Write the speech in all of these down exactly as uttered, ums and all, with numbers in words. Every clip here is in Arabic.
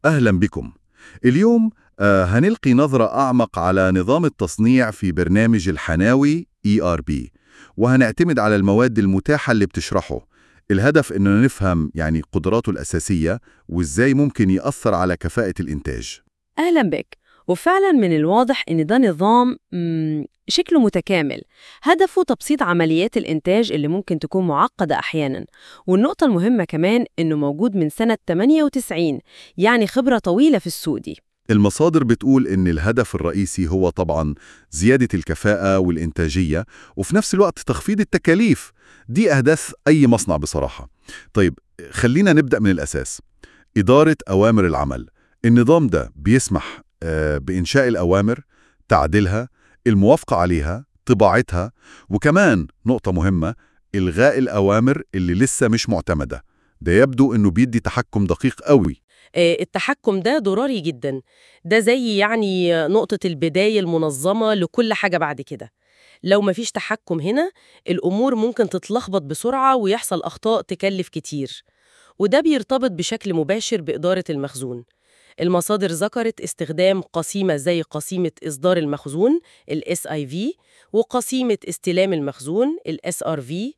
أهلا بكم. اليوم آه، هنلقي نظرة أعمق على نظام التصنيع في برنامج الحناوي إي آر بي، وهنعتمد على المواد المتاحة اللي بتشرحه. الهدف إننا نفهم يعني قدراته الأساسية وإزاي ممكن يأثر على كفاءة الإنتاج. أهلا بك. وفعلا من الواضح إن ده نظام مم، شكله متكامل، هدفه تبسيط عمليات الإنتاج اللي ممكن تكون معقدة أحيانا. والنقطة المهمة كمان إنه موجود من سنة ثمانية وتسعين، يعني خبرة طويلة في السوق دي. المصادر بتقول إن الهدف الرئيسي هو طبعاً زيادة الكفاءة والإنتاجية، وفي نفس الوقت تخفيض التكاليف. دي أهداف أي مصنع بصراحة. طيب، خلينا نبدأ من الأساس. إدارة أوامر العمل. النظام ده بيسمح آه، بإنشاء الأوامر، تعديلها، الموافقة عليها، طباعتها، وكمان نقطة مهمة: إلغاء الأوامر اللي لسه مش معتمدة. ده يبدو إنه بيدي تحكم دقيق قوي. آه، التحكم ده ضروري جدا. ده زي يعني نقطة البداية المنظمة لكل حاجة بعد كده. لو مفيش تحكم هنا، الأمور ممكن تتلخبط بسرعة ويحصل أخطاء تكلف كتير، وده بيرتبط بشكل مباشر بإدارة المخزون. المصادر ذكرت استخدام قسيمة زي قسيمة إصدار المخزون ال إس آي في وقسيمة استلام المخزون ال إس آر في.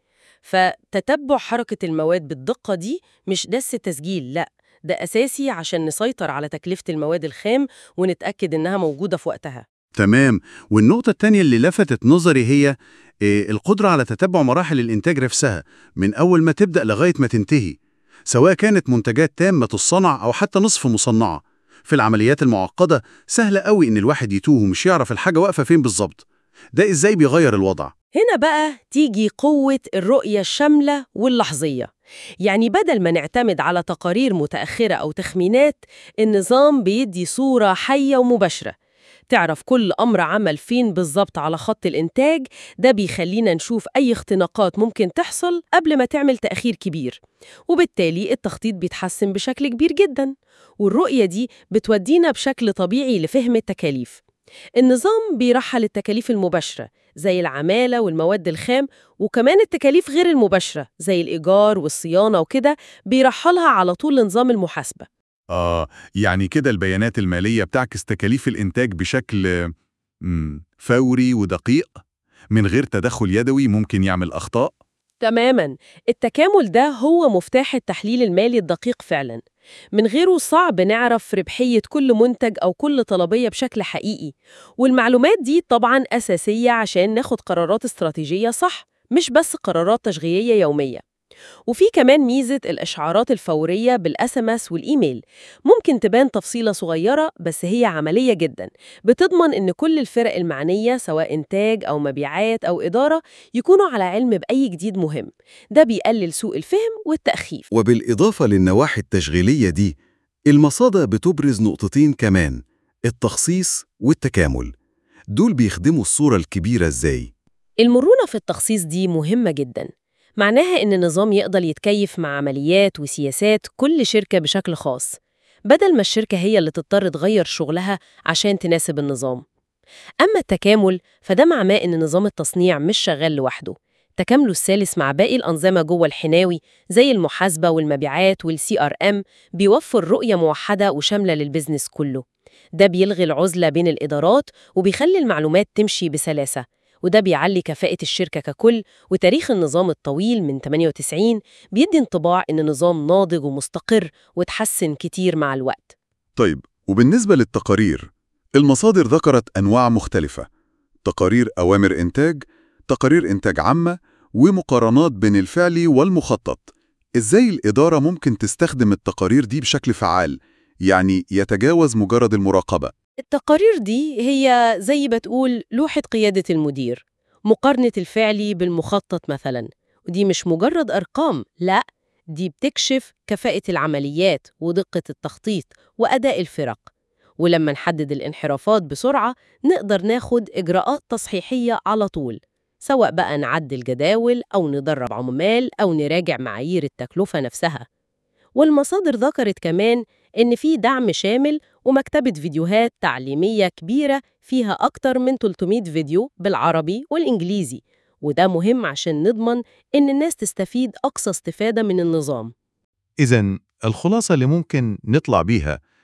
فتتبع حركة المواد بالدقة دي مش بس تسجيل، لأ، ده أساسي عشان نسيطر على تكلفة المواد الخام ونتأكد إنها موجودة في وقتها. تمام. والنقطة التانية اللي لفتت نظري هي آه، القدرة على تتبع مراحل الإنتاج نفسها من أول ما تبدأ لغاية ما تنتهي، سواء كانت منتجات تامة الصنع أو حتى نصف مصنعة. في العمليات المعقدة سهلة قوي إن الواحد يتوه ومش يعرف الحاجة واقفة فين بالظبط. ده إزاي بيغير الوضع؟ هنا بقى تيجي قوة الرؤية الشاملة واللحظية. يعني بدل ما نعتمد على تقارير متأخرة أو تخمينات، النظام بيدي صورة حية ومباشرة، تعرف كل أمر عمل فين بالظبط على خط الإنتاج. ده بيخلينا نشوف أي اختناقات ممكن تحصل قبل ما تعمل تأخير كبير، وبالتالي التخطيط بيتحسن بشكل كبير جدا. والرؤية دي بتودينا بشكل طبيعي لفهم التكاليف. النظام بيرحل التكاليف المباشرة زي العمالة والمواد الخام، وكمان التكاليف غير المباشرة زي الإيجار والصيانة وكده بيرحلها على طول لنظام المحاسبة. آه، يعني كده البيانات المالية بتعكس تكاليف الإنتاج بشكل مم، فوري ودقيق، من غير تدخل يدوي ممكن يعمل أخطاء. تماماً. التكامل ده هو مفتاح التحليل المالي الدقيق فعلاً. من غيره صعب نعرف ربحية كل منتج أو كل طلبية بشكل حقيقي. والمعلومات دي طبعاً أساسية عشان ناخد قرارات استراتيجية صح، مش بس قرارات تشغيلية يومية. وفي كمان ميزة الإشعارات الفورية بالإس إم إس والإيميل. ممكن تبان تفصيلة صغيرة، بس هي عملية جدا، بتضمن إن كل الفرق المعنية سواء إنتاج أو مبيعات أو إدارة يكونوا على علم بأي جديد مهم. ده بيقلل سوء الفهم والتأخير. وبالإضافة للنواحي التشغيلية دي، المصادر بتبرز نقطتين كمان: التخصيص والتكامل. دول بيخدموا الصورة الكبيرة إزاي؟ المرونة في التخصيص دي مهمة جدا. معناها إن النظام يقدر يتكيف مع عمليات وسياسات كل شركة بشكل خاص، بدل ما الشركة هي اللي تضطر تغير شغلها عشان تناسب النظام. أما التكامل فده معناه إن نظام التصنيع مش شغال لوحده، تكامله الثالث مع باقي الأنظمة جوه الحناوي زي المحاسبة والمبيعات والسي ار ام بيوفر رؤية موحدة وشاملة للبزنس كله. ده بيلغي العزلة بين الإدارات وبيخلي المعلومات تمشي بسلاسة، وده بيعلي كفاءة الشركة ككل. وتاريخ النظام الطويل من ثمانية وتسعين بيدي انطباع إن نظام ناضج ومستقر وتحسن كتير مع الوقت. طيب، وبالنسبة للتقارير، المصادر ذكرت أنواع مختلفة: تقارير أوامر إنتاج، تقارير إنتاج عامة، ومقارنات بين الفعلي والمخطط. إزاي الإدارة ممكن تستخدم التقارير دي بشكل فعال، يعني يتجاوز مجرد المراقبة؟ التقارير دي هي زي بتقول لوحة قيادة المدير، مقارنة الفعلي بالمخطط مثلا. ودي مش مجرد أرقام، لا، دي بتكشف كفاءة العمليات ودقة التخطيط وأداء الفرق. ولما نحدد الانحرافات بسرعة نقدر ناخد إجراءات تصحيحية على طول، سواء بقى نعدل جداول أو ندرب عمال أو نراجع معايير التكلفة نفسها. والمصادر ذكرت كمان إن في دعم شامل ومكتبة فيديوهات تعليمية كبيرة فيها أكتر من ثلاثمائة فيديو بالعربي والإنجليزي. وده مهم عشان نضمن إن الناس تستفيد أقصى استفادة من النظام. إذن الخلاصة اللي ممكن نطلع بيها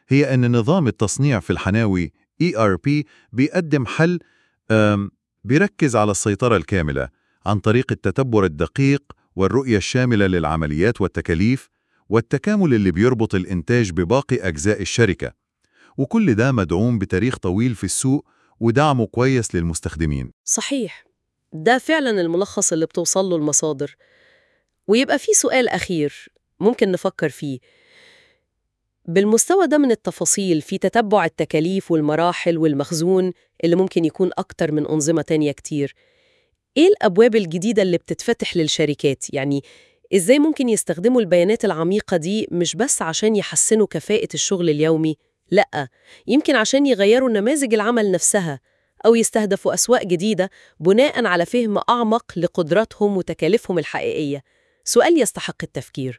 هي أن نظام التصنيع في الحناوي إي آر بي بيقدم حل آم، بيركز على السيطرة الكاملة عن طريق التتبع الدقيق والرؤية الشاملة للعمليات والتكاليف والتكامل اللي بيربط الإنتاج بباقي أجزاء الشركة، وكل ده مدعوم بتاريخ طويل في السوق ودعمه كويس للمستخدمين. صحيح، ده فعلا الملخص اللي بتوصل له المصادر. ويبقى في سؤال أخير ممكن نفكر فيه. بالمستوى ده من التفاصيل في تتبع التكاليف والمراحل والمخزون اللي ممكن يكون أكتر من أنظمة تانية كتير، إيه الأبواب الجديدة اللي بتتفتح للشركات؟ يعني إزاي ممكن يستخدموا البيانات العميقة دي مش بس عشان يحسنوا كفاءة الشغل اليومي، لأ، يمكن عشان يغيروا نماذج العمل نفسها أو يستهدفوا أسواق جديدة بناء على فهم أعمق لقدراتهم وتكاليفهم الحقيقية. سؤال يستحق التفكير.